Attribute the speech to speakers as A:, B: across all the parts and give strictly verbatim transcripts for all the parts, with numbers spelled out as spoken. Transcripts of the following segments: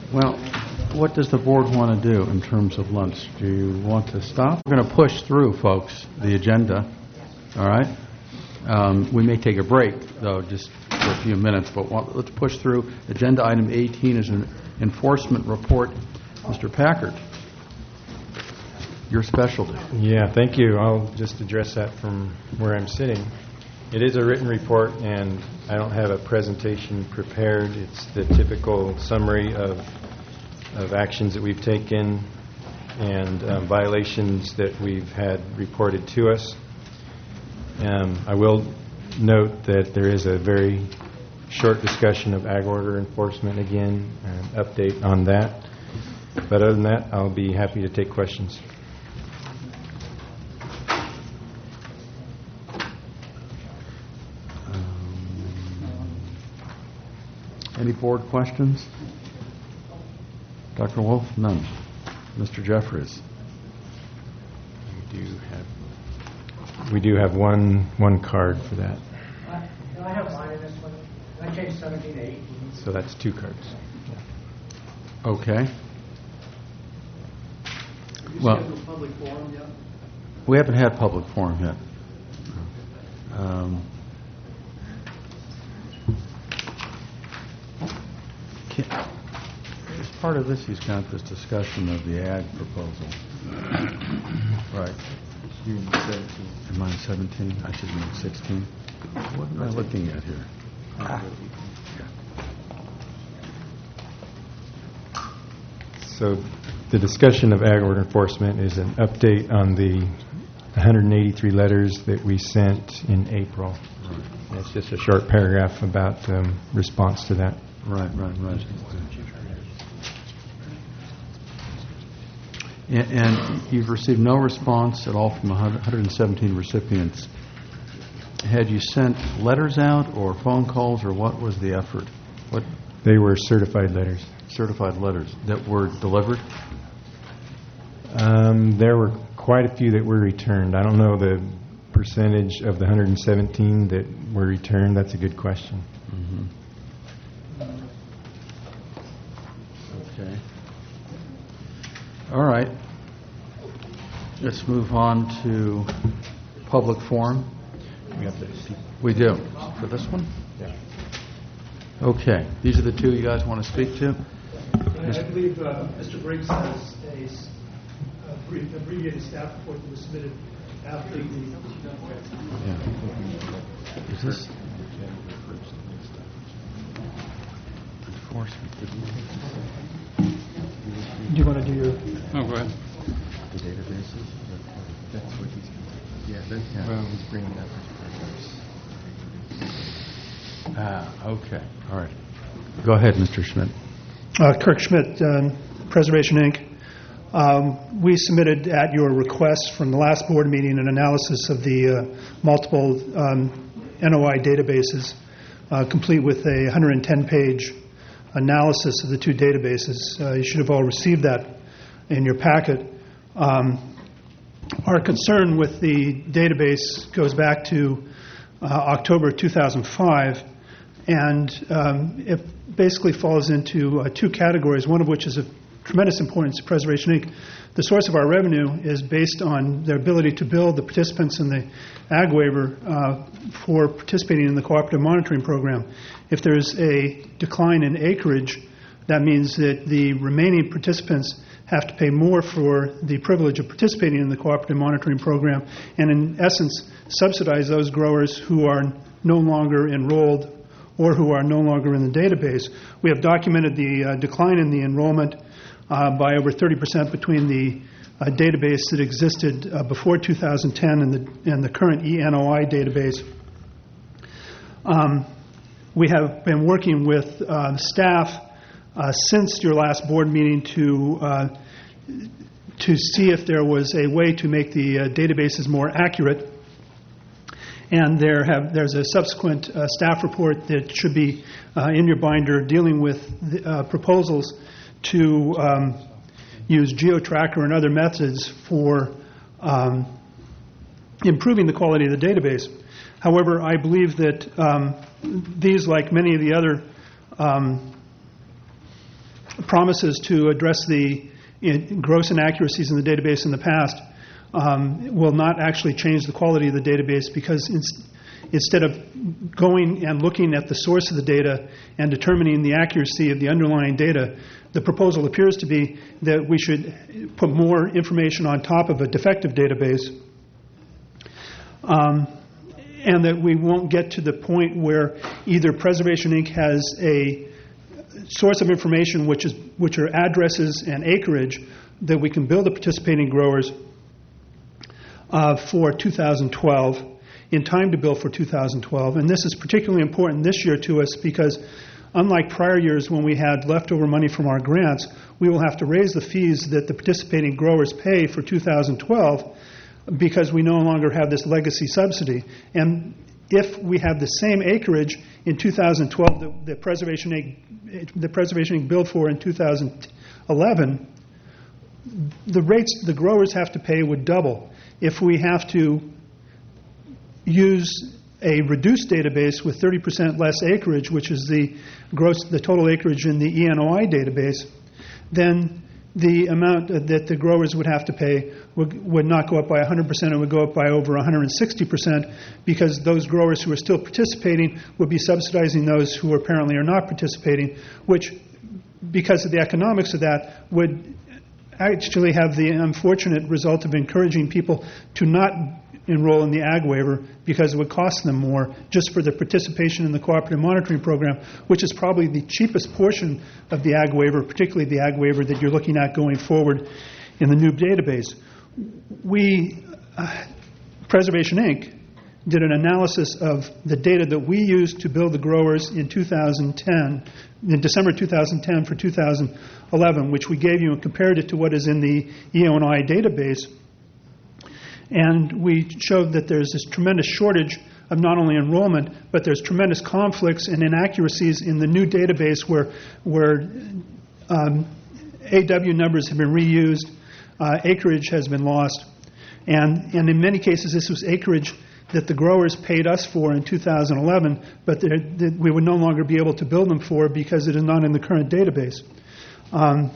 A: Well, what does the board want to do in terms of lunch? Do you want to stop? We're going to push through, folks, the agenda. All right? Um, we may take a break, though, just for a few minutes, but let's push through. Agenda item eighteen is an enforcement report. Mister Packard, your specialty.
B: Yeah, thank you. I'll just address that from where I'm sitting. It is a written report, and I don't have a presentation prepared. It's the typical summary of of actions that we've taken and um, violations that we've had reported to us. Um, I will note that there is a very short discussion of ag order enforcement again, an update on that. But other than that, I'll be happy to take questions.
A: Any board questions? Doctor Wolf? None. Mister Jeffries?
B: We do have, we do have one one card for that.
C: Uh, I have mine in this one. I changed seventeen to eighteen.
B: So that's two cards. Yeah.
A: Okay.
C: Have you
A: Well,
C: scheduled public forum yet?
A: we haven't had public forum yet. Um, As part of this, he's got this discussion of the ag proposal. Right. You seventeen. Am I seventeen? I should mean sixteen. What am I looking at here? Ah.
B: So the discussion of ag order enforcement is an update on the one hundred eighty-three letters that we sent in April. Right. It's just a short paragraph about um, response to that.
A: Right, right, right. And, and you've received no response at all from one hundred seventeen recipients. Had you sent letters out or phone calls, or what was the effort? What
B: They were certified letters.
A: certified letters that were delivered?
B: Um, there were quite a few that were returned. I don't know the percentage of the one hundred seventeen that were returned. That's a good question.
A: Mm-hmm. Okay. All right. Let's move on to public forum.
B: We have the
A: We do. For this one?
B: Yeah.
A: Okay. These are the two you guys want to speak to?
D: I believe uh, Mister Briggs has a s- a brief, abbreviated staff report that was submitted after the...
A: Yeah. Is this? Enforcement.
D: Do you want to do your...
A: Oh, go ahead.
E: The databases, that's what he's, yeah, that's, yeah. Well, he's bringing up his programs.
A: Ah, okay. All right. Go ahead, Mister Schmidt.
D: Uh, Kirk Schmidt, um, Preservation Incorporated. Um, we submitted at your request from the last board meeting an analysis of the uh, multiple um, N O I databases, uh, complete with a one hundred ten page analysis of the two databases. Uh, you should have all received that in your packet. Um, our concern with the database goes back to uh, October two thousand five, and um, it basically falls into uh, two categories, one of which is of tremendous importance to Preservation Incorporated. The source of our revenue is based on their ability to bill the participants in the ag waiver uh, for participating in the cooperative monitoring program. If there's a decline in acreage, that means that the remaining participants have to pay more for the privilege of participating in the cooperative monitoring program, and in essence subsidize those growers who are no longer enrolled or who are no longer in the database. We have documented the uh, decline in the enrollment uh, by over thirty percent between the uh, database that existed uh, before two thousand ten and the, and the current E N O I database. Um, we have been working with uh, staff uh, since your last board meeting to uh, to see if there was a way to make the uh, databases more accurate. And there have there's a subsequent uh, staff report that should be uh, in your binder dealing with the, uh, proposals to um, use GeoTracker and other methods for um, improving the quality of the database. However, I believe that um, these, like many of the other um, promises to address the in, gross inaccuracies in the database in the past um, will not actually change the quality of the database, because in, instead of going and looking at the source of the data and determining the accuracy of the underlying data, the proposal appears to be that we should put more information on top of a defective database, um, and that we won't get to the point where either Preservation Incorporated has a source of information which is which are addresses and acreage that we can bill the participating growers uh, for two thousand twelve, in time to bill for two thousand twelve. And this is particularly important this year to us because, unlike prior years when we had leftover money from our grants, we will have to raise the fees that the participating growers pay for two thousand twelve because we no longer have this legacy subsidy. And if we have the same acreage in two thousand twelve that the Preservation Incorporated, the Preservation Incorporated billed for in two thousand eleven, the rates the growers have to pay would double. If we have to use a reduced database with thirty percent less acreage, which is the gross, the total acreage in the E N O I database, then the amount that the growers would have to pay would, would not go up by one hundred percent, it would go up by over one hundred sixty percent, because those growers who are still participating would be subsidizing those who apparently are not participating, which, because of the economics of that, would actually have the unfortunate result of encouraging people to not enroll in the ag waiver because it would cost them more just for the participation in the cooperative monitoring program, which is probably the cheapest portion of the ag waiver, particularly the ag waiver that you're looking at going forward in the new database. We, uh, Preservation Incorporated, did an analysis of the data that we used to bill the growers in two thousand ten, in December two thousand ten for two thousand eleven, which we gave you and compared it to what is in the E N O I database. And we showed that there's this tremendous shortage of not only enrollment, but there's tremendous conflicts and inaccuracies in the new database where where um, A W numbers have been reused, uh, acreage has been lost, and and in many cases this was acreage that the growers paid us for in two thousand eleven, but that we would no longer be able to bill them for because it is not in the current database. Um,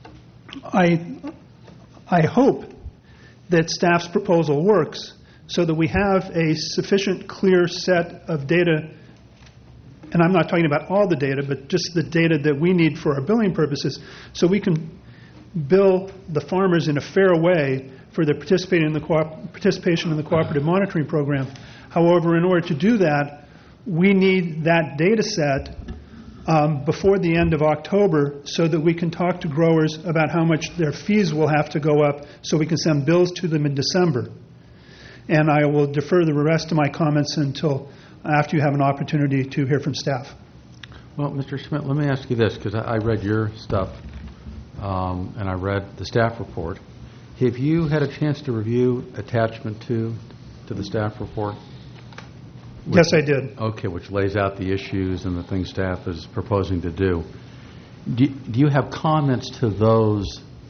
D: I I hope that staff's proposal works so that we have a sufficient clear set of data, and I'm not talking about all the data, but just the data that we need for our billing purposes, so we can bill the farmers in a fair way for their participating in the co- participation in the cooperative monitoring program. However, in order to do that, we need that data set Um, before the end of October so that we can talk to growers about how much their fees will have to go up so we can send bills to them in December. And I will defer the rest of my comments until after you have an opportunity to hear from staff.
A: Well, Mister Schmidt, let me ask you this, because I I read your stuff um, and I read the staff report. Have you had a chance to review attachment two to the staff report? Which,
D: yes, I did.
A: Okay, which lays out the issues and the things staff is proposing to do. Do, do you have comments to those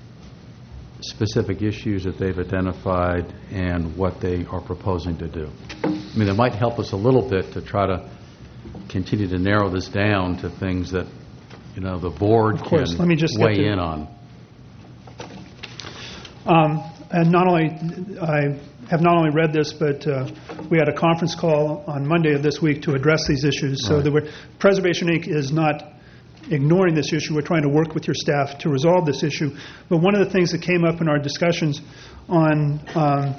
A: specific issues that they've identified and what they are proposing to do? I mean, it might help us a little bit to try to continue to narrow this down to things that, you know, the board
D: Of course.
A: can
D: Let me just
A: weigh
D: get to-
A: in on.
D: Um, and not only, I have not only read this, but uh, we had a conference call on Monday of this week to address these issues. So
A: Right.
D: there were, Preservation Incorporated is not ignoring this issue. We're trying to work with your staff to resolve this issue. But one of the things that came up in our discussions on um,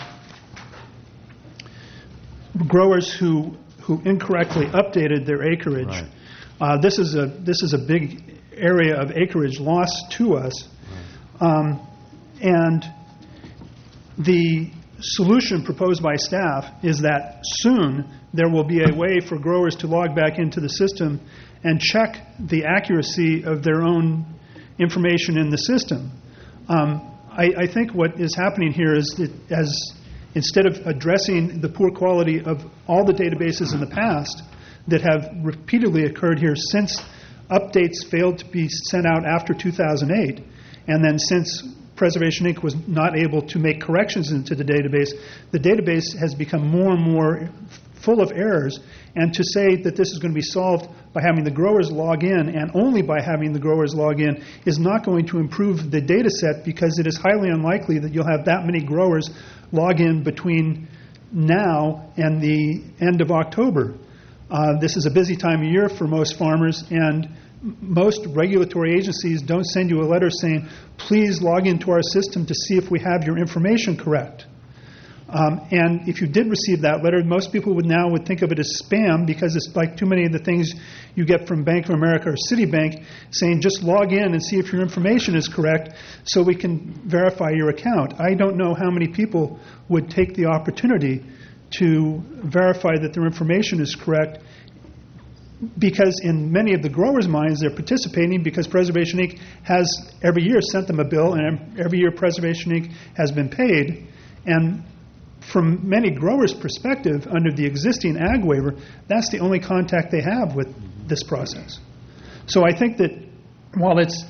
D: growers who who incorrectly updated their acreage,
A: Right.
D: uh, this is a this is a big area of acreage lost to us, right. um, and the solution proposed by staff is that soon there will be a way for growers to log back into the system and check the accuracy of their own information in the system. Um, I, I think what is happening here is that as instead of addressing the poor quality of all the databases in the past that have repeatedly occurred here since updates failed to be sent out after two thousand eight, and then since Preservation Incorporated was not able to make corrections into the database, the database has become more and more full of errors, and to say that this is going to be solved by having the growers log in and only by having the growers log in is not going to improve the data set, because it is highly unlikely that you'll have that many growers log in between now and the end of October. Uh, this is a busy time of year for most farmers, and most regulatory agencies don't send you a letter saying, please log into our system to see if we have your information correct. Um, and if you did receive that letter, most people would now would think of it as spam, because it's like too many of the things you get from Bank of America or Citibank saying just log in and see if your information is correct so we can verify your account. I don't know how many people would take the opportunity to verify that their information is correct, because in many of the growers' minds, they're participating because Preservation Incorporated has every year sent them a bill, and every year Preservation Incorporated has been paid. And from many growers' perspective, under the existing ag waiver, that's the only contact they have with this process. So I think that while it's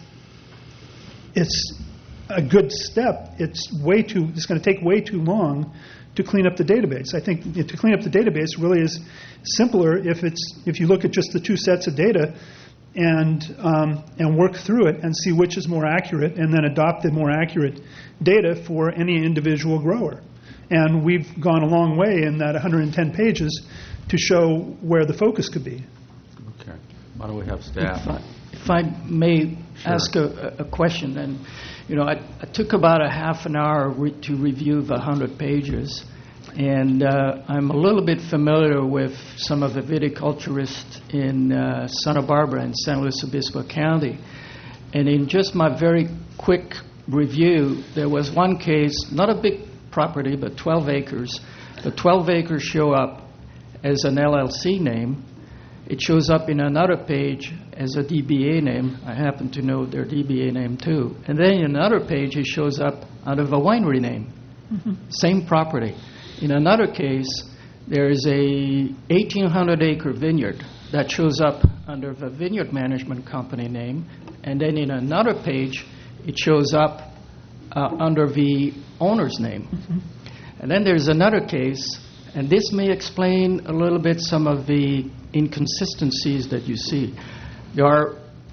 D: it's a good step, it's way too it's going to take way too long to clean up the database. I think to clean up the database really is simpler if it's if you look at just the two sets of data and um, and work through it and see which is more accurate, and then adopt the more accurate data for any individual grower. And we've gone a long way in that one hundred ten pages to show where the focus could be.
A: Okay. Why don't we have staff?
F: If I, if I may
A: Sure.
F: ask a, a question, then, you know, I, I took about a half an hour re- to review the one hundred pages, and uh, I'm a little bit familiar with some of the viticulturists in uh, Santa Barbara and San Luis Obispo County. And in just my very quick review, there was one case, not a big property, but twelve acres. The twelve acres show up as an L L C name. It shows up in another page as a D B A name. I happen to know their D B A name too. And then in another page, it shows up under the winery name. Mm-hmm. Same property. In another case, there is a eighteen hundred acre vineyard that shows up under the vineyard management company name. And then in another page, it shows up uh, under the owner's name. Mm-hmm. And then there's another case, and this may explain a little bit some of the inconsistencies that you see. There are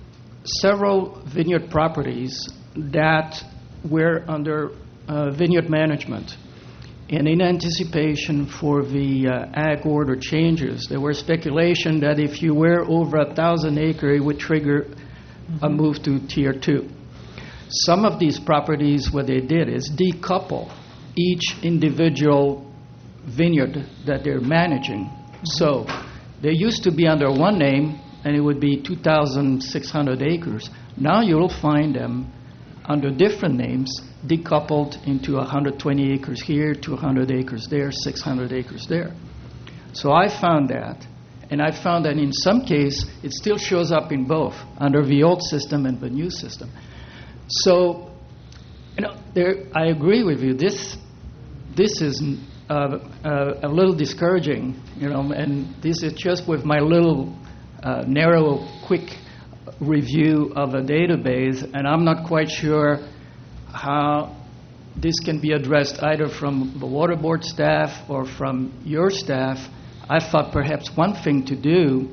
F: several vineyard properties that were under uh, vineyard management. And in anticipation for the uh, ag order changes, there was speculation that if you were over a thousand acre, it would trigger mm-hmm. a move to tier two. Some of these properties, what they did is decouple each individual vineyard that they're managing. Mm-hmm. So they used to be under one name, and it would be two thousand six hundred acres. Now you'll find them under different names, decoupled into one hundred twenty acres here, two hundred acres there, six hundred acres there. So I found that, and I found that in some case, it still shows up in both, under the old system and the new system. So, you know, there, I agree with you. This, this is uh, uh, a little discouraging, you know, and this is just with my little uh, narrow, quick review of a database, and I'm not quite sure how this can be addressed either from the water board staff or from your staff. I thought perhaps one thing to do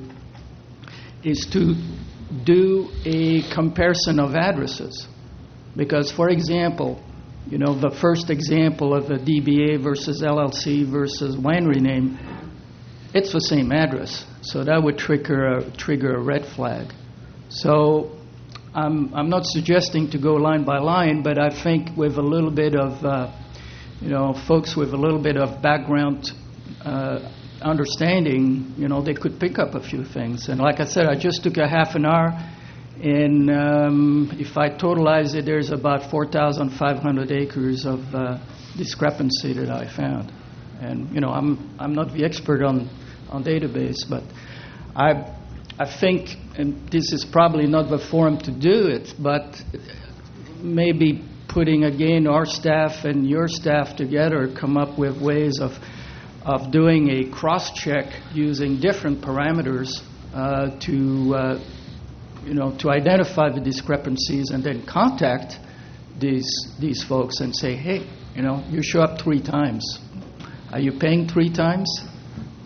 F: is to do a comparison of addresses. Because, for example, you know, the first example of a D B A versus L L C versus winery name, it's the same address. So that would trigger a, trigger a red flag. So I'm, I'm not suggesting to go line by line, but I think with a little bit of, uh, you know, folks with a little bit of background uh, understanding, you know, they could pick up a few things. And like I said, I just took a half an hour, and um, if I totalize it, there's about four thousand five hundred acres of uh, discrepancy that I found. And, you know, I'm I'm not the expert on, on database, but I I think, and this is probably not the forum to do it, but maybe putting, again, our staff and your staff together, come up with ways of of doing a cross-check using different parameters uh, to, uh, you know, to identify the discrepancies, and then contact these these folks and say, hey, you know, you show up three times. Are you paying three times?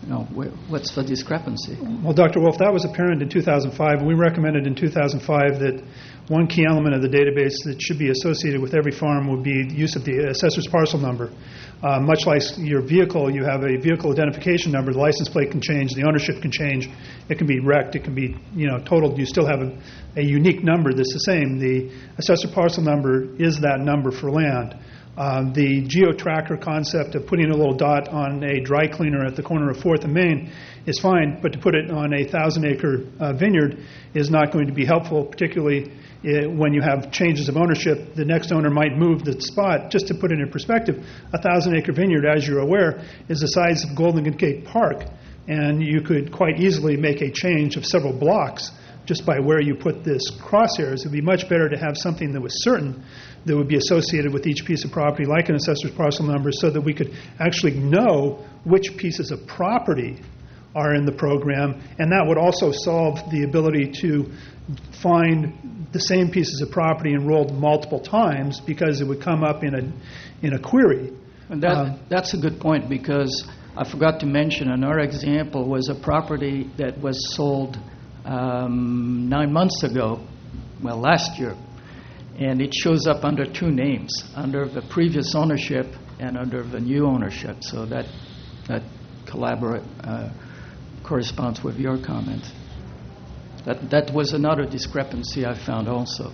F: You know, where, what's the discrepancy?
D: Well, Doctor Wolf, that was apparent in two thousand five. We recommended in two thousand five that one key element of the database that should be associated with every farm would be use of the assessor's parcel number. Uh, much like your vehicle, you have a vehicle identification number. The license plate can change. The ownership can change. It can be wrecked. It can be, you know, totaled. You still have a, a unique number that's the same. The assessor parcel number is that number for land. Um, the geo-tracker concept of putting a little dot on a dry cleaner at the corner of fourth and Main is fine, but to put it on a thousand-acre uh, vineyard is not going to be helpful, particularly uh, when you have changes of ownership. The next owner might move the spot. Just to put it in perspective, a thousand-acre vineyard, as you're aware, is the size of Golden Gate Park, and you could quite easily make a change of several blocks just by where you put this crosshairs. It would be much better to have something that was certain that would be associated with each piece of property, like an assessor's parcel number, so that we could actually know which pieces of property are in the program, and that would also solve the ability to find the same pieces of property enrolled multiple times, because it would come up in a in a query.
F: And that,
D: Um,
F: that's a good point, because I forgot to mention another example was a property that was sold um, nine months ago, well, last year, and it shows up under two names, under the previous ownership and under the new ownership. So that that collaborate uh, corresponds with your comment. That that was another discrepancy I found also.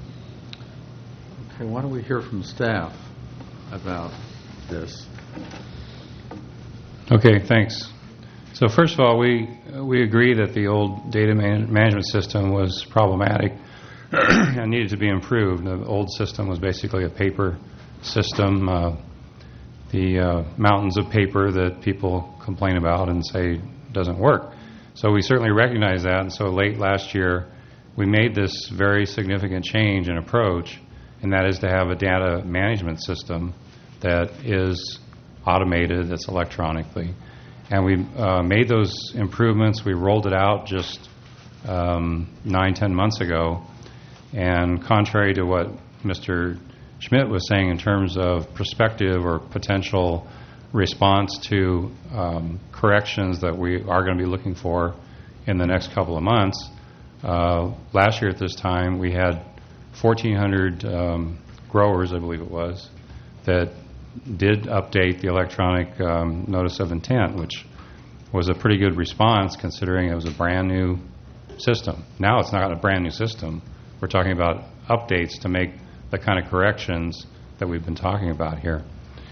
A: Okay, why don't we hear from staff about this?
G: Okay, thanks. So first of all, we we agree that the old data man- management system was problematic and needed to be improved. The old system was basically a paper system, uh, the uh, mountains of paper that people complain about and say doesn't work. So we certainly recognize that, and so late last year we made this very significant change in approach, and that is to have a data management system that is automated, that's electronically. And we uh, made those improvements. We rolled it out just um, nine, ten months ago. And contrary to what Mister Schmidt was saying in terms of prospective or potential response to um, corrections that we are going to be looking for in the next couple of months, uh, last year at this time we had fourteen hundred um, growers, I believe it was, that did update the electronic um, notice of intent, which was a pretty good response considering it was a brand new system. Now it's not a brand new system. We're talking about updates to make the kind of corrections that we've been talking about here.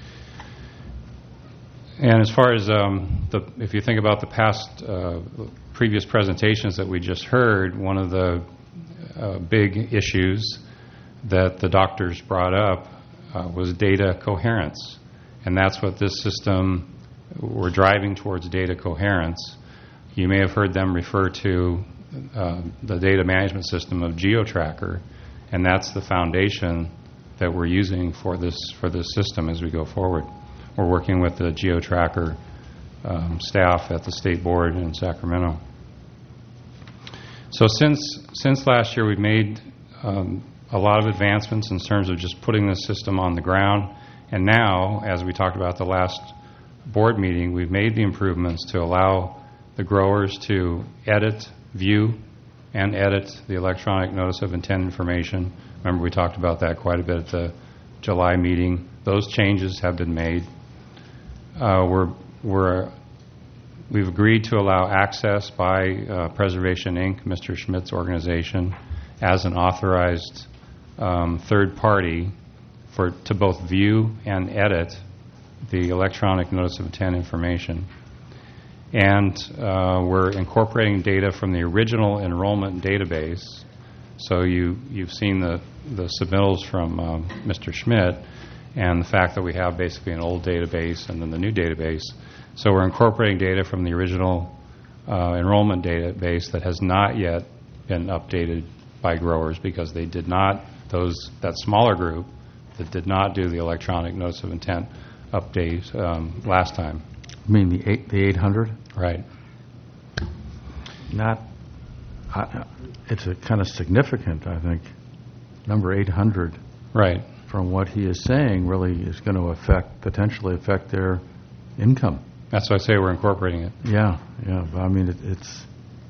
G: And as far as um, the, if you think about the past uh, previous presentations that we just heard, one of the uh, big issues that the doctors brought up uh, was data coherence. And that's what this system, we're driving towards data coherence. You may have heard them refer to uh, the data management system of GeoTracker, and that's the foundation that we're using for this for this system as we go forward. We're working with the GeoTracker um, staff at the State Board in Sacramento. So since since last year, we've made um, a lot of advancements in terms of just putting this system on the ground. And now, as we talked about at the last board meeting, we've made the improvements to allow the growers to edit, view, and edit the electronic notice of intent information. Remember, we talked about that quite a bit at the July meeting. Those changes have been made. Uh, we're, we're, we've agreed to allow access by uh, Preservation Incorporated, Mister Schmidt's organization, as an authorized um, third party for to both view and edit the electronic notice of intent information. And uh, we're incorporating data from the original enrollment database. So you, you've seen the, the submittals from um, Mister Schmidt and the fact that we have basically an old database and then the new database. So we're incorporating data from the original uh, enrollment database that has not yet been updated by growers because they did not, those that smaller group that did not do the electronic notice of intent update um, last time.
A: You mean the eight, the eight hundred?
G: Right.
A: Not, I, it's a kind of significant, I think, number eight hundred.
G: Right.
A: From what he is saying, really is going to affect, potentially affect their income.
G: That's why I say we're incorporating it.
A: Yeah, yeah, but I mean, it, it's,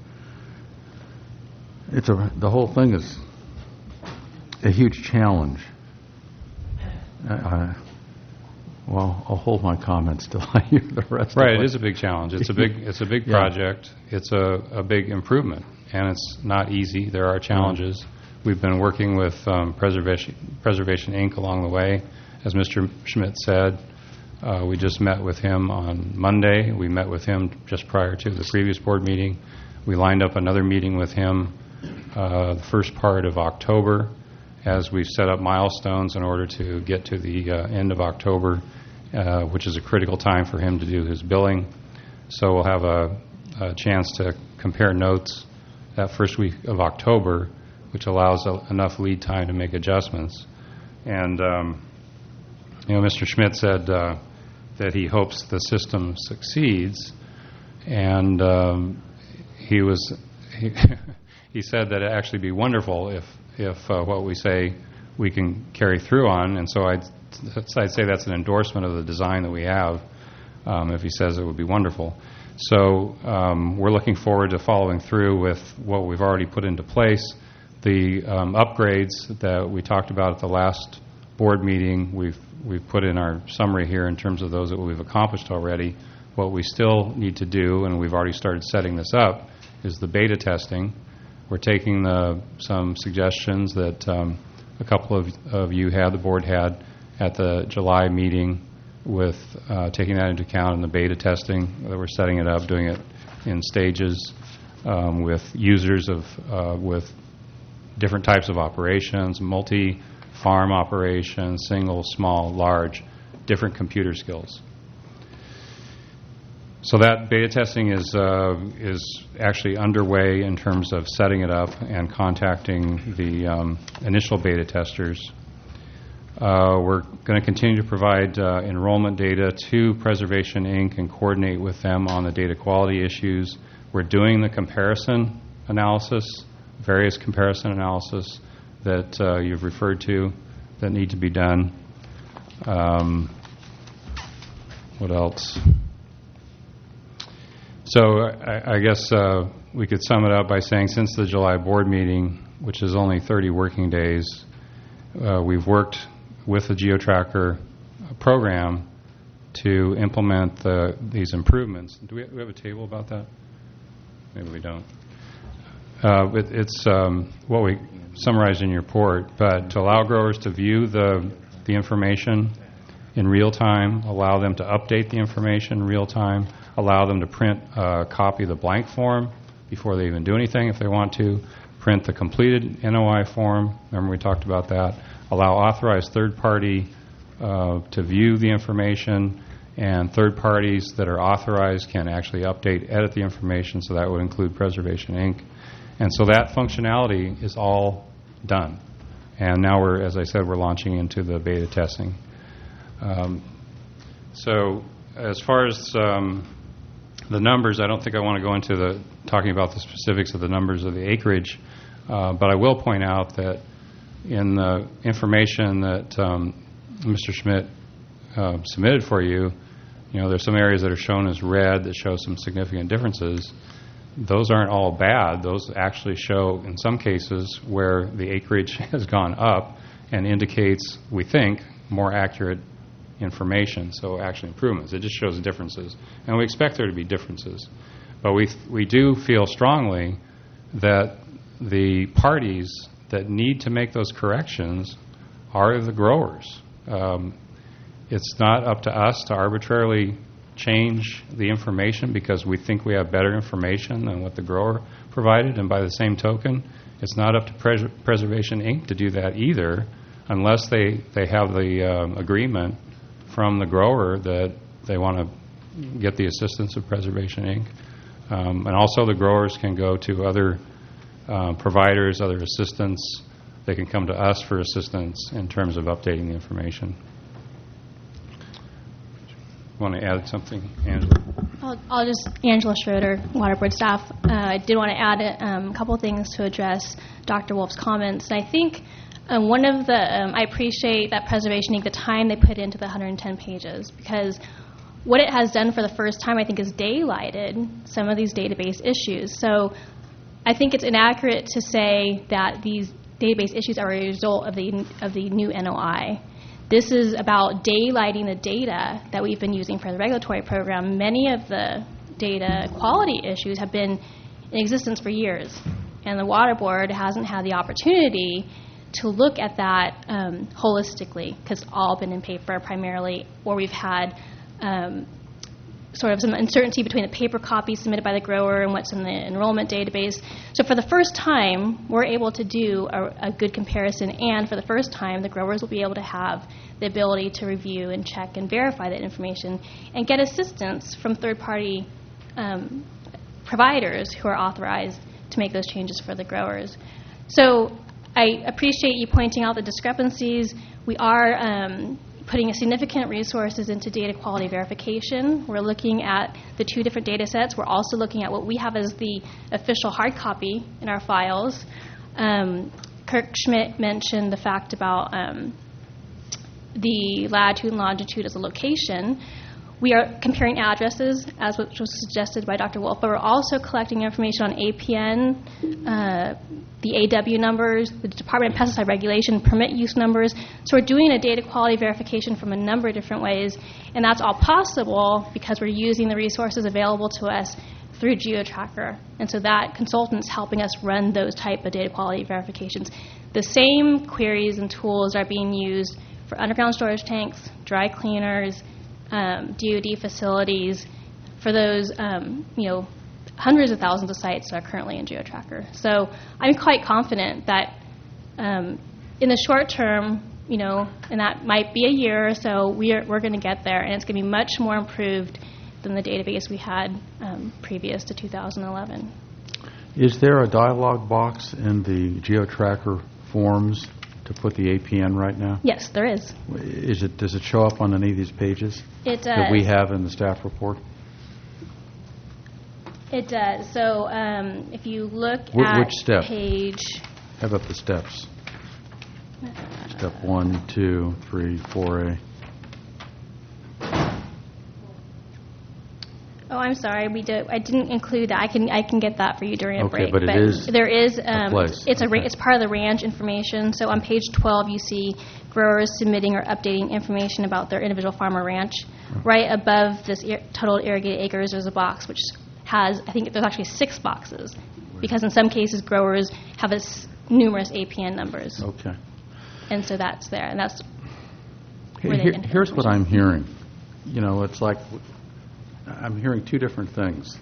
A: it's a, the whole thing is a huge challenge. I, I, well, I'll hold my comments till I hear the rest
G: Right,
A: of
G: it
A: it.
G: is a big challenge. It's a big, it's a big
A: Yeah.
G: project. It's a, a big improvement, and it's not easy. There are challenges. We've been working with um, Preservation, Preservation Incorporated along the way. As Mister Schmidt said, uh, we just met with him on Monday. We met with him just prior to the previous board meeting. We lined up another meeting with him uh, the first part of October, as we've set up milestones in order to get to the uh, end of October, uh, which is a critical time for him to do his billing. So we'll have a, a chance to compare notes that first week of October, which allows a, enough lead time to make adjustments. And, um, you know, Mister Schmidt said uh, that he hopes the system succeeds, and um, he was he, he said that it'd actually be wonderful if if uh, what we say we can carry through on. And so I'd, I'd say that's an endorsement of the design that we have, um, if he says it would be wonderful. So um, we're looking forward to following through with what we've already put into place. The um, upgrades that we talked about at the last board meeting, we've we've put in our summary here in terms of those that we've accomplished already. What we still need to do, and we've already started setting this up, is the beta testing. We're taking the, some suggestions that um, a couple of, of you had, the board had, at the July meeting, with uh, taking that into account in the beta testing. That we're setting it up, doing it in stages um, with users of uh, with different types of operations, multi-farm operations, single, small, large, different computer skills. So that beta testing is uh, is actually underway in terms of setting it up and contacting the um, initial beta testers. Uh, we're going to continue to provide uh, enrollment data to Preservation Incorporated and coordinate with them on the data quality issues. We're doing the comparison analysis, various comparison analysis that uh, you've referred to that need to be done. Um, what else? So I, I guess uh, we could sum it up by saying since the July board meeting, which is only thirty working days, uh, we've worked with the GeoTracker program to implement the, these improvements. Do we, have, do we have a table about that? Maybe we don't. Uh, it, it's um, what we summarized in your report, but to allow growers to view the, the information in real time, allow them to update the information in real time, allow them to print a copy of the blank form before they even do anything if they want to, print the completed N O I form, remember we talked about that, allow authorized third party uh, to view the information, and third parties that are authorized can actually update, edit the information, so that would include Preservation Incorporated. And so that functionality is all done. And now we're, as I said, we're launching into the beta testing. Um, so as far as um, the numbers, I don't think I want to go into the talking about the specifics of the numbers of the acreage, uh, but I will point out that in the information that um, Mister Schmidt uh, submitted for you, you know, there's some areas that are shown as red that show some significant differences. Those aren't all bad. Those actually show, in some cases, where the acreage has gone up and indicates, we think, more accurate information, so actually improvements. It just shows differences. And we expect there to be differences. But we we do feel strongly that the parties that need to make those corrections are the growers. Um, it's not up to us to arbitrarily change the information because we think we have better information than what the grower provided, and by the same token, it's not up to Pres- Preservation Incorporated to do that either unless they, they have the um, agreement from the grower that they want to get the assistance of Preservation Incorporated. Um, and also the growers can go to other uh, providers, other assistants. They can come to us for assistance in terms of updating the information. Want to add something, Angela?
H: I'll, I'll just, Angela Schroeder, Water Board staff. Uh, I did want to add um, a couple of things to address Doctor Wolf's comments. And I think um, one of the, um, I appreciate that Preservation Incorporated, the time they put into the one hundred ten pages, because what it has done for the first time, I think, is daylighted some of these database issues. So I think it's inaccurate to say that these database issues are a result of the of the new N O I. This is about daylighting the data that we've been using for the regulatory program. Many of the data quality issues have been in existence for years, and the Water Board hasn't had the opportunity to look at that um, holistically, because it's all been in paper primarily, or we've had um, sort of some uncertainty between the paper copies submitted by the grower and what's in the enrollment database. So for the first time, we're able to do a, a good comparison, and for the first time, the growers will be able to have the ability to review and check and verify that information and get assistance from third-party um, providers who are authorized to make those changes for the growers. So I appreciate you pointing out the discrepancies. We are um, putting significant resources into data quality verification. We're looking at the two different data sets. We're also looking at what we have as the official hard copy in our files. Um, Kirk Schmidt mentioned the fact about um, the latitude and longitude as a location. We are comparing addresses, as which was suggested by Doctor Wolf, but we're also collecting information on A P N, uh, the A W numbers, the Department of Pesticide Regulation permit use numbers. So we're doing a data quality verification from a number of different ways, and that's all possible because we're using the resources available to us through GeoTracker. And so that consultant's helping us run those type of data quality verifications. The same queries and tools are being used for underground storage tanks, dry cleaners, Um, D O D facilities, for those, um, you know, hundreds of thousands of sites that are currently in GeoTracker. So I'm quite confident that um, in the short term, you know, and that might be a year or so, we are, we're going to get there, and it's going to be much more improved than the database we had um, previous to two thousand eleven.
A: Is there a dialog box in the GeoTracker forms to put the A P N right now?
H: Yes, there is.
A: Is it, does it show up on any of these pages
H: It does.
A: that we have in the staff report?
H: It does. So um, if you look
A: Wh-
H: at
A: which step?
H: page...
A: How about the steps? Step one, two, three, four A.
H: Oh, I'm sorry. We did. I didn't include that. I can. I can get that for you during a
A: Okay,
H: break.
A: but it is
H: there is. Um,
A: place.
H: It's a. ra-
A: Okay.
H: It's part of the ranch information. So on page twelve, you see growers submitting or updating information about their individual farm or ranch. Right above this ir- total irrigated acres, there's a box which has. I think there's actually six boxes, because in some cases growers have a s- numerous A P N numbers,
A: Okay.
H: and so that's there, and that's.
A: Here-
H: where they
A: here-
H: enter
A: Here's what
H: information.
A: I'm hearing. You know, it's like, I'm hearing two different things.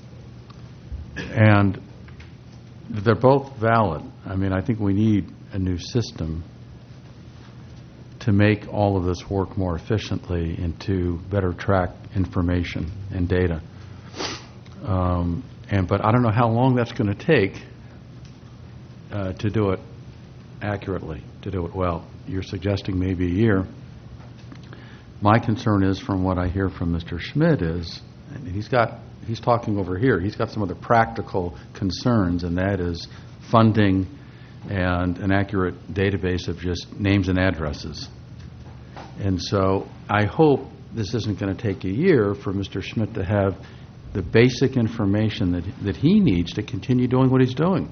A: And they're both valid. I mean, I think we need a new system to make all of this work more efficiently and to better track information and data. Um, and but I don't know how long that's going to take uh, to do it accurately, to do it well. You're suggesting maybe a year. My concern is, from what I hear from Mister Schmidt, is, and he's got, he's talking over here, he's got some other practical concerns, and that is funding and an accurate database of just names and addresses. And so I hope this isn't going to take a year for Mister Schmidt to have the basic information that, that he needs to continue doing what he's doing.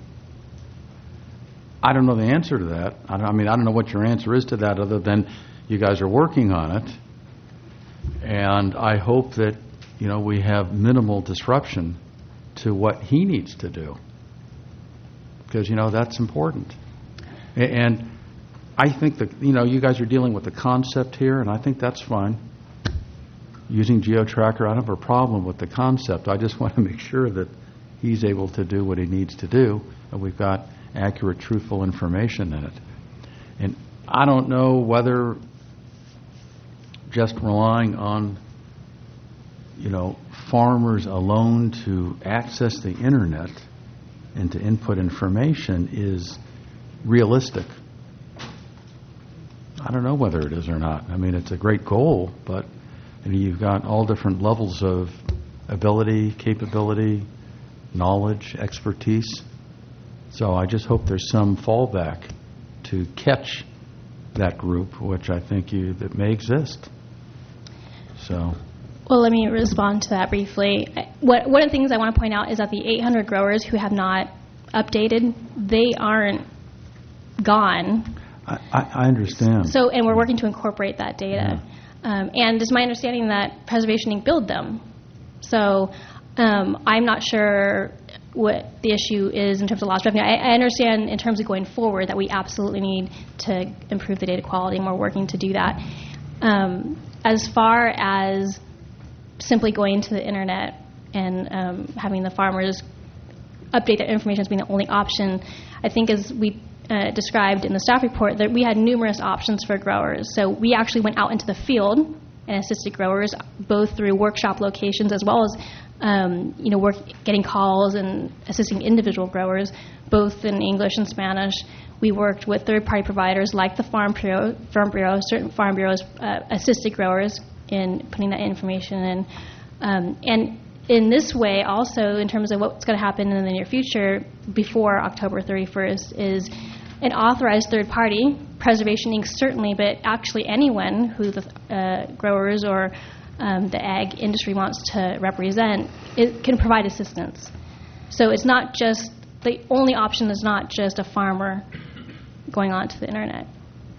A: I don't know the answer to that. I, don't, I mean, I don't know what your answer is to that, other than you guys are working on it. And I hope that, you know, we have minimal disruption to what he needs to do, because, you know, that's important. A- And I think that, you know, you guys are dealing with the concept here, and I think that's fine. Using GeoTracker, I don't have a problem with the concept. I just want to make sure that he's able to do what he needs to do, and we've got accurate, truthful information in it. And I don't know whether just relying on, you know, farmers alone to access the internet and to input information is realistic. I don't know whether it is or not. I mean, it's a great goal, but I mean, you've got all different levels of ability, capability, knowledge, expertise. So I just hope there's some fallback to catch that group, which I think you that may exist. So,
H: Well, let me respond to that briefly. What, one of the things I want to point out is that the eight hundred growers who have not updated, they aren't gone.
A: I, I I understand.
H: So, and we're working to incorporate that data. Um, and it's my understanding that Preservation Incorporated billed them. So um, I'm not sure what the issue is in terms of lost revenue. I, I understand in terms of going forward that we absolutely need to improve the data quality, and we're working to do that. Um, as far as simply going to the internet and um, having the farmers update their information as being the only option, I think as we uh, described in the staff report, that we had numerous options for growers. So we actually went out into the field and assisted growers, both through workshop locations as well as um, you know, work, getting calls and assisting individual growers, both in English and Spanish. We worked with third-party providers like the Farm Bureau, Farm Bureau certain Farm Bureaus uh, assisted growers in putting that information in. Um, and in this way, also, in terms of what's going to happen in the near future, before October thirty-first, is an authorized third party, Preservation Incorporated certainly, but actually anyone who the uh, growers or um, the ag industry wants to represent, it can provide assistance. So it's not just, the only option is not just a farmer going on to the internet.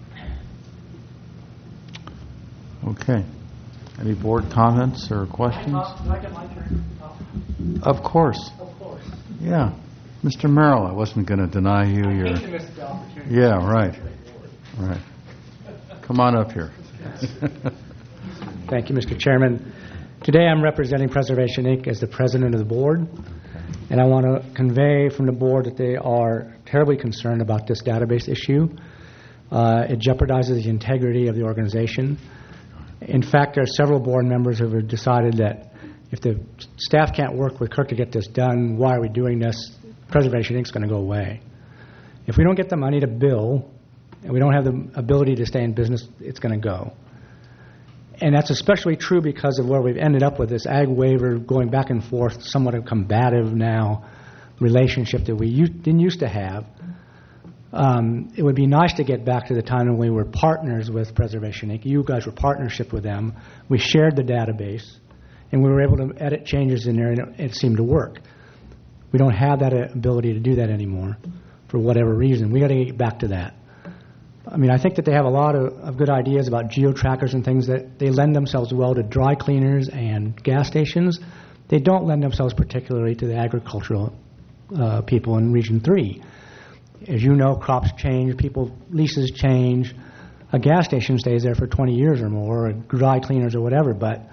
A: Okay. Any board comments or questions?
C: Can I get my turn? Oh,
A: Of course.
C: of course.
A: Yeah. Mister Merrill, I wasn't going to deny you
C: I
A: your...
C: hate to miss the opportunity.
A: Yeah, right. Right. Come on up here.
I: Thank you, Mister Chairman. Today I'm representing Preservation Incorporated as the president of the board, and I want to convey from the board that they are terribly concerned about this database issue. Uh, it jeopardizes the integrity of the organization. In fact, there are several board members who have decided that if the staff can't work with Kirk to get this done, why are we doing this? Preservation Incorporated is going to go away. If we don't get the money to bill, and we don't have the ability to stay in business, it's going to go. And that's especially true because of where we've ended up with this ag waiver going back and forth, somewhat a combative now relationship that we u- didn't used to have. Um, it would be nice to get back to the time when we were partners with Preservation Incorporated. You guys were partnership with them. We shared the database, and we were able to edit changes in there, and it, it seemed to work. We don't have that ability to do that anymore for whatever reason. We got to get back to that. I mean, I think that they have a lot of, of good ideas about geo-trackers and things that they lend themselves well to dry cleaners and gas stations. They don't lend themselves particularly to the agricultural uh, people in Region three. As you know, crops change, people leases change. A gas station stays there for twenty years or more, or dry cleaners or whatever, but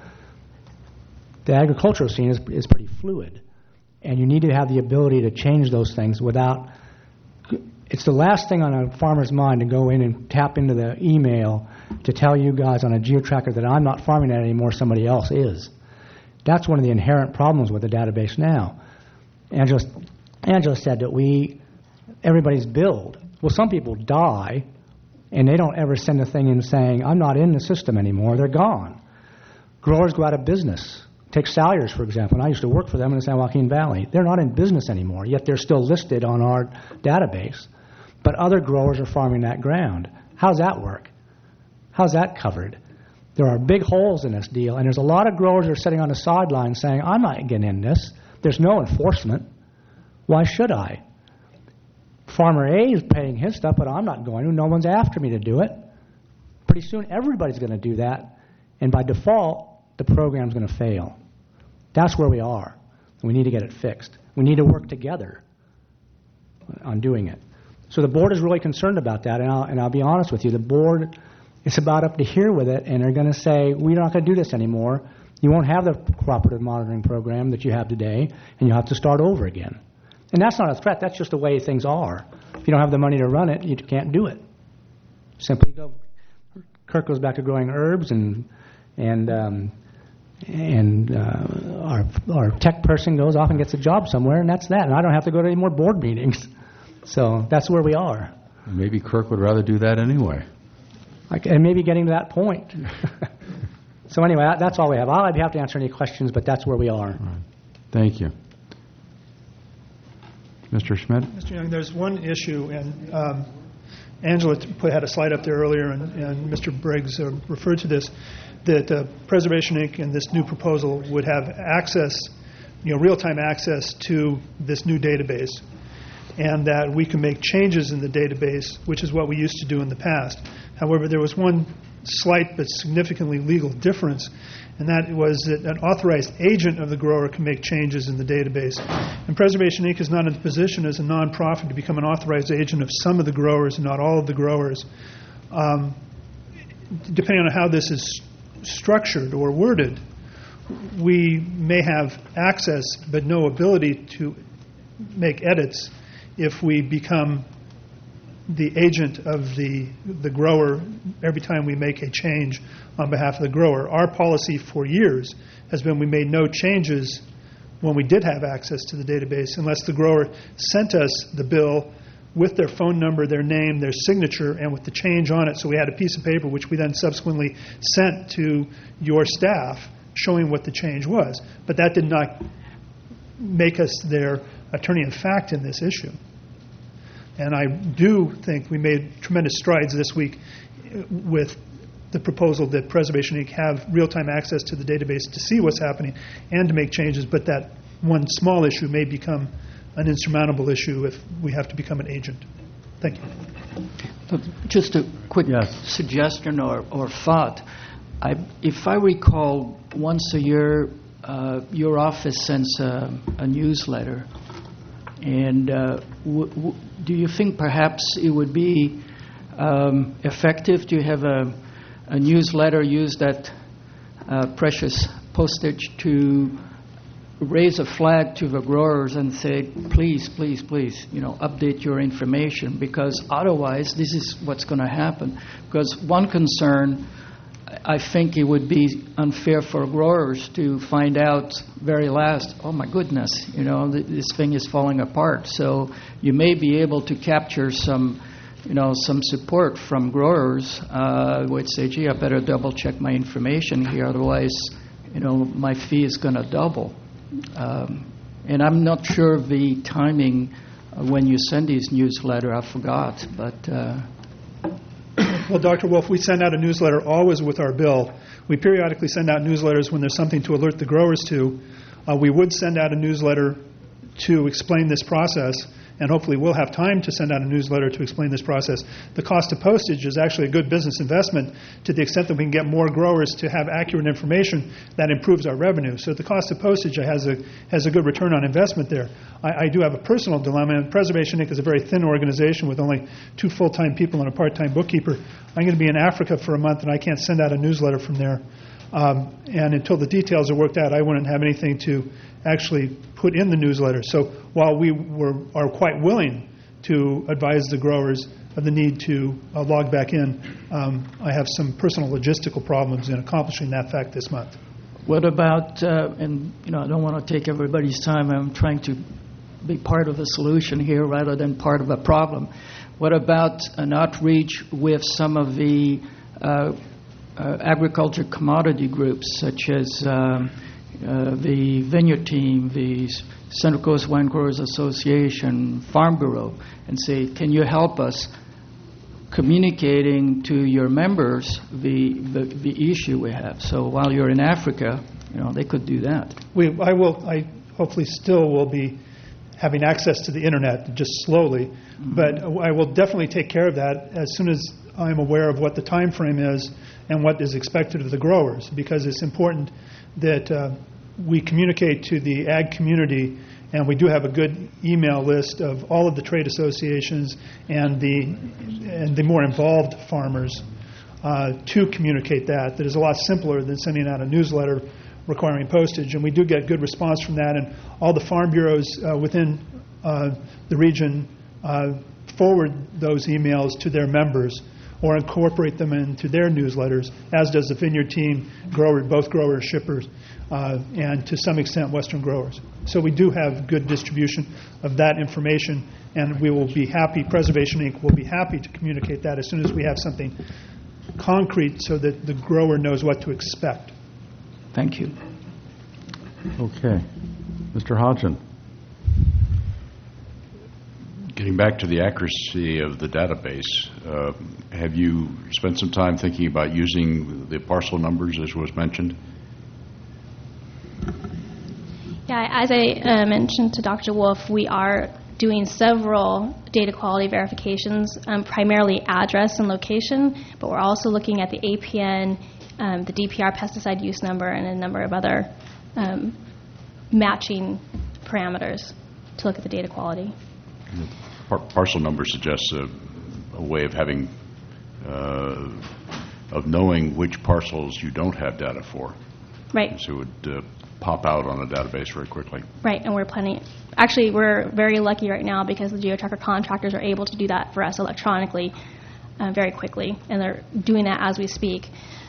I: the agricultural scene is, is pretty fluid. And you need to have the ability to change those things without... It's the last thing on a farmer's mind to go in and tap into the email to tell you guys on a geo-tracker that I'm not farming that anymore, somebody else is. That's one of the inherent problems with the database now. Angela, Angela said that we, everybody's billed. Well, some people die, and they don't ever send a thing in saying, I'm not in the system anymore, they're gone. Growers go out of business. Take Salyers, for example, and I used to work for them in the San Joaquin Valley. They're not in business anymore, yet they're still listed on our database. But other growers are farming that ground. How's that work? How's that covered? There are big holes in this deal, and there's a lot of growers that are sitting on the sideline saying, I'm not getting in this. There's no enforcement. Why should I? Farmer A is paying his stuff, but I'm not going to. No one's after me to do it. Pretty soon, everybody's going to do that, and by default, the program's going to fail. That's where we are. We need to get it fixed. We need to work together on doing it. So the board is really concerned about that, and I'll, and I'll be honest with you. The board is about up to here with it, and they're going to say, we're not going to do this anymore. You won't have the cooperative monitoring program that you have today, and you'll have to start over again. And that's not a threat. That's just the way things are. If you don't have the money to run it, you can't do it. Simply go. Kirk goes back to growing herbs, and and um, and uh, our our tech person goes off and gets a job somewhere, and that's that. And I don't have to go to any more board meetings. So that's where we are.
A: Maybe Kirk would rather do that anyway.
I: Like, and maybe getting to that point. So anyway, that, that's all we have. I'll be happy to answer any questions, but that's where we are.
A: Right. Thank you. Mister Schmidt?
D: Mister Young, there's one issue, and um, Angela put, had a slide up there earlier, and, and Mister Briggs uh, referred to this, that uh, Preservation Incorporated and this new proposal would have access, you know, real-time access to this new database, and that we can make changes in the database, which is what we used to do in the past. However, there was one slight but significantly legal difference, and that was that an authorized agent of the grower can make changes in the database. And Preservation Incorporated is not in the position as a nonprofit to become an authorized agent of some of the growers and not all of the growers. Um, depending on how this is structured or worded, we may have access but no ability to make edits if we become the agent of the the grower every time we make a change on behalf of the grower. Our policy for years has been we made no changes when we did have access to the database unless the grower sent us the bill with their phone number, their name, their signature, and with the change on it. So we had a piece of paper which we then subsequently sent to your staff showing what the change was. But that did not make us their attorney-in-fact in this issue. And I do think we made tremendous strides this week with the proposal that Preservation Incorporated have real-time access to the database to see what's happening and to make changes, but that one small issue may become an insurmountable issue if we have to become an agent. Thank you.
F: Just a quick
A: Yes.
F: suggestion or, or thought. I, if I recall, once a year, uh, your office sends a, a newsletter. And uh, w- w- do you think perhaps it would be um, effective to have a, a newsletter use that uh, precious postage to raise a flag to the growers and say, please, please, please, you know, update your information, because otherwise this is what's going to happen. Because one concern, I think it would be unfair for growers to find out very last, oh my goodness, you know, th- this thing is falling apart. So you may be able to capture some, you know, some support from growers uh, would say, gee, I better double check my information here, otherwise, you know, my fee is going to double. Um, and I'm not sure of the timing uh, when you send these newsletter. I forgot, but. Uh,
D: Well, Doctor Wolf, we send out a newsletter always with our bill. We periodically send out newsletters when there's something to alert the growers to. Uh, we would send out a newsletter to explain this process, and hopefully we'll have time to send out a newsletter to explain this process. The cost of postage is actually a good business investment to the extent that we can get more growers to have accurate information that improves our revenue. So the cost of postage has a has a good return on investment there. I, I do have a personal dilemma, and Preservation Incorporated is a very thin organization with only two full-time people and a part-time bookkeeper. I'm going to be in Africa for a month, and I can't send out a newsletter from there. Um, and until the details are worked out, I wouldn't have anything to actually put in the newsletter. So while we were are quite willing to advise the growers of the need to uh, log back in, um, I have some personal logistical problems in accomplishing that fact this month.
F: What about, uh, and you know, I don't want to take everybody's time. I'm trying to be part of the solution here rather than part of a problem. What about an outreach with some of the uh, uh, agriculture commodity groups, such as um, uh, the Vineyard Team, the Central Coast Wine Growers Association, Farm Bureau, and say, can you help us communicating to your members the, the, the issue we have? So while you're in Africa, you know, they could do that.
D: We, I will, I hopefully still will be having access to the internet, just slowly, mm-hmm. but I will definitely take care of that as soon as I'm aware of what the time frame is and what is expected of the growers, because it's important that uh, we communicate to the ag community, and we do have a good email list of all of the trade associations and the and the more involved farmers uh, to communicate that. That is a lot simpler than sending out a newsletter requiring postage, and we do get good response from that, and all the farm bureaus uh, within uh, the region uh, forward those emails to their members or incorporate them into their newsletters, as does the Vineyard Team, grower, both growers, shippers, uh, and to some extent Western growers. So we do have good distribution of that information, and we will be happy, Preservation Incorporated will be happy to communicate that as soon as we have something concrete so that the grower knows what to expect.
F: Thank you.
A: Okay. Mister Hodgson.
J: Good Getting back to the accuracy of the database, uh, have you spent some time thinking about using the parcel numbers as was mentioned?
H: Yeah, as I uh, mentioned to Doctor Wolf, we are doing several data quality verifications, um, primarily address and location, but we're also looking at the A P N, um, the D P R pesticide use number, and a number of other um, matching parameters to look at the data quality.
J: Par- parcel number suggests a, a way of having, uh, of knowing which parcels you don't have data for.
H: Right.
J: So it would uh, pop out on a database very quickly.
H: Right, and we're planning. Actually, we're very lucky right now because the GeoTracker contractors are able to do that for us electronically uh, very quickly, and they're doing that as we speak.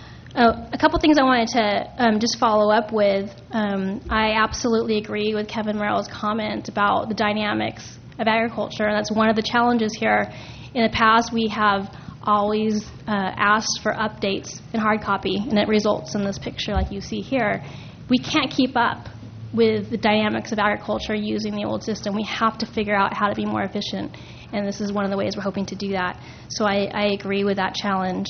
H: Uh, a couple things I wanted to um, just follow up with. Um, I absolutely agree with Kevin Merrill's comment about the dynamics of agriculture, and that's one of the challenges here. In the past, we have always uh, asked for updates in hard copy, and it results in this picture like you see here. We can't keep up with the dynamics of agriculture using the old system. We have to figure out how to be more efficient, and this is one of the ways we're hoping to do that. So I, I agree with that challenge.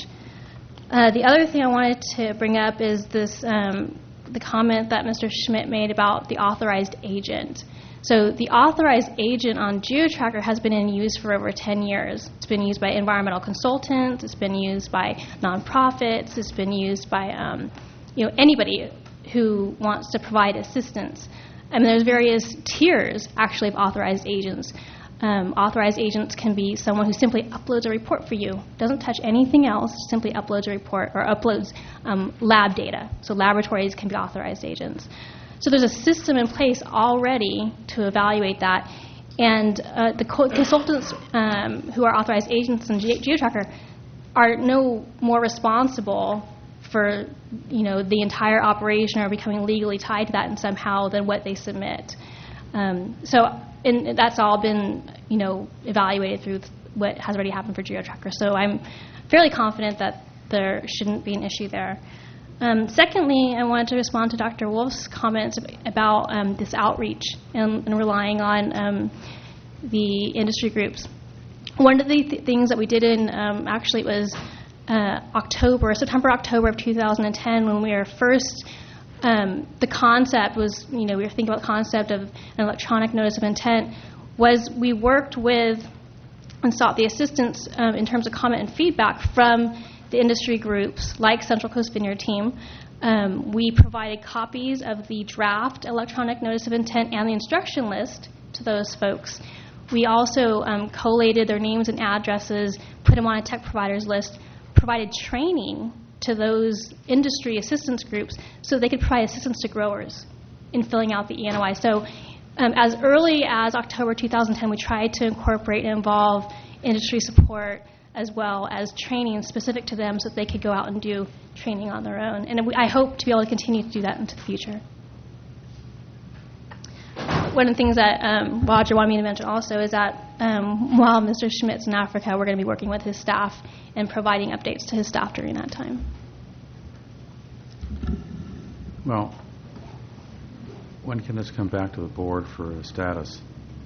H: Uh, the other thing I wanted to bring up is this um, the comment that Mister Schmidt made about the authorized agent. So the authorized agent on GeoTracker has been in use for over ten years. It's been used by environmental consultants. It's been used by nonprofits. It's been used by um, you know anybody who wants to provide assistance. And there's various tiers, actually, of authorized agents. Um, authorized agents can be someone who simply uploads a report for you, doesn't touch anything else, simply uploads a report or uploads um, lab data. So laboratories can be authorized agents. So there's a system in place already to evaluate that. And uh, the co- consultants um, who are authorized agents in Ge- GeoTracker are no more responsible for, you know, the entire operation or becoming legally tied to that in somehow than what they submit. Um, so and that's all been, you know, evaluated through what has already happened for GeoTracker. So I'm fairly confident that there shouldn't be an issue there. Um, secondly, I wanted to respond to Doctor Wolf's comments about um, this outreach and, and relying on um, the industry groups. One of the th- things that we did in, um, actually it was uh, October, September, October of two thousand ten, when we were first, um, the concept was, you know, we were thinking about the concept of an electronic notice of intent, was we worked with and sought the assistance um, in terms of comment and feedback from the industry groups like Central Coast Vineyard Team. Um, we provided copies of the draft electronic notice of intent and the instruction list to those folks. We also um, collated their names and addresses, put them on a tech providers list, provided training to those industry assistance groups so they could provide assistance to growers in filling out the E N O I. So um, as early as October two thousand ten, we tried to incorporate and involve industry support as well as training specific to them so that they could go out and do training on their own. And we, I hope to be able to continue to do that into the future. One of the things that um, Roger wanted me to mention also is that um, while Mister Schmidt's in Africa, we're going to be working with his staff and providing updates to his staff during that time.
A: Well, when can this come back to the board for a status?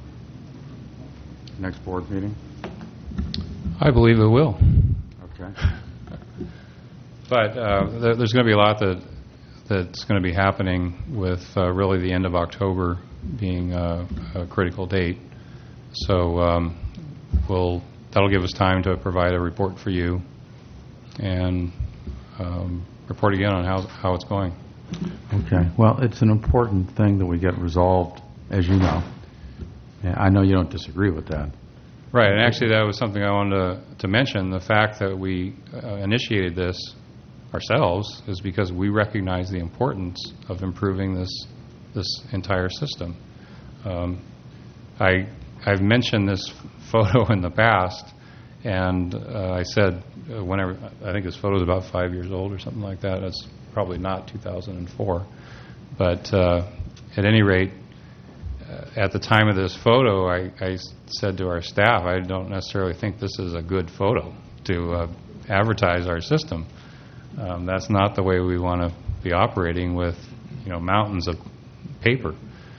A: Next board meeting?
G: I believe it will.
A: Okay.
G: But uh, there, there's going to be a lot that that's going to be happening with uh, really the end of October being uh, a critical date. So um, we'll that'll give us time to provide a report for you and um, report again on how, how it's going.
A: Okay. Well, it's an important thing that we get resolved, as you know. Yeah, I know you don't disagree with that.
G: Right, and actually that was something I wanted to, to mention. The fact that we uh, initiated this ourselves is because we recognize the importance of improving this this entire system. Um, I, I've mentioned this photo in the past, and uh, I said uh, whenever, I think this photo is about five years old or something like that. It's probably not two thousand four. But uh, at any rate, uh, at the time of this photo, I, I said to our staff, I don't necessarily think this is a good photo to uh, advertise our system. Um, that's not the way we want to be operating with, you know, mountains of paper.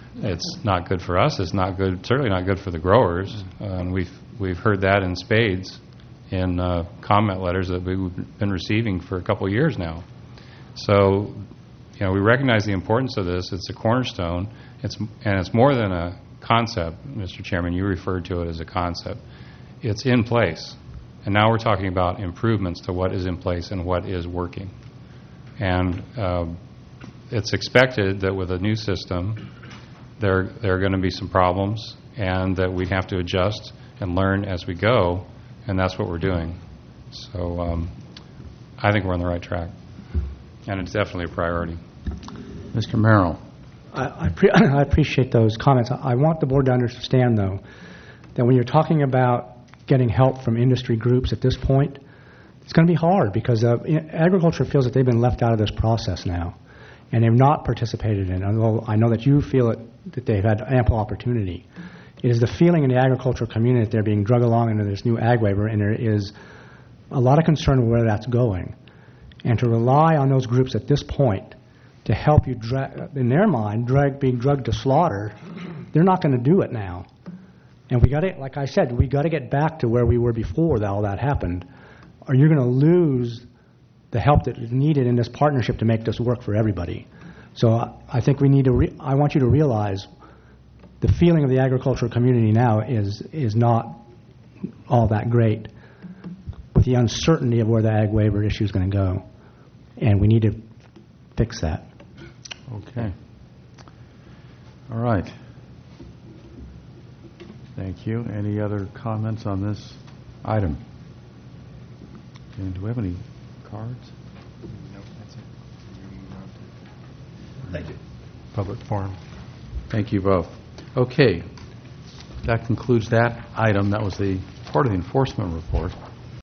G: It's not good for us. It's not good, certainly not good for the growers. Uh, and we've we've heard that in spades in uh, comment letters that we've been receiving for a couple of years now. So, you know, we recognize the importance of this. It's a cornerstone. It's and it's more than a concept, Mister Chairman. You referred to it as a concept. It's in place, and now we're talking about improvements to what is in place and what is working. And uh, it's expected that with a new system, there there are going to be some problems, and that we have to adjust and learn as we go, and that's what we're doing. So um, I think we're on the right track, and it's definitely a priority.
A: Mister Merrill.
I: I, I, pre- I appreciate those comments. I want the board to understand, though, that when you're talking about getting help from industry groups at this point, it's going to be hard because uh, agriculture feels that they've been left out of this process now, and they've not participated in it. Although I know that you feel it, that they've had ample opportunity. It is the feeling in the agricultural community that they're being drug along into this new ag waiver, and there is a lot of concern where that's going. And to rely on those groups at this point to help you, dra- in their mind, drag being drugged to slaughter, they're not going to do it now. And we got to, like I said, we got to get back to where we were before that all that happened, or you're going to lose the help that is needed in this partnership to make this work for everybody. So I, I think we need to. Re- I want you to realize the feeling of the agricultural community now is is not all that great, with the uncertainty of where the ag waiver issue is going to go, and we need to fix that.
A: Okay. All right. Thank you. Any other comments on this item? And do we have any cards?
E: Nope, that's it. We're moving on to
D: Thank you.
B: Public forum.
A: Thank you both. Okay. That concludes that item. That was the part of the enforcement report.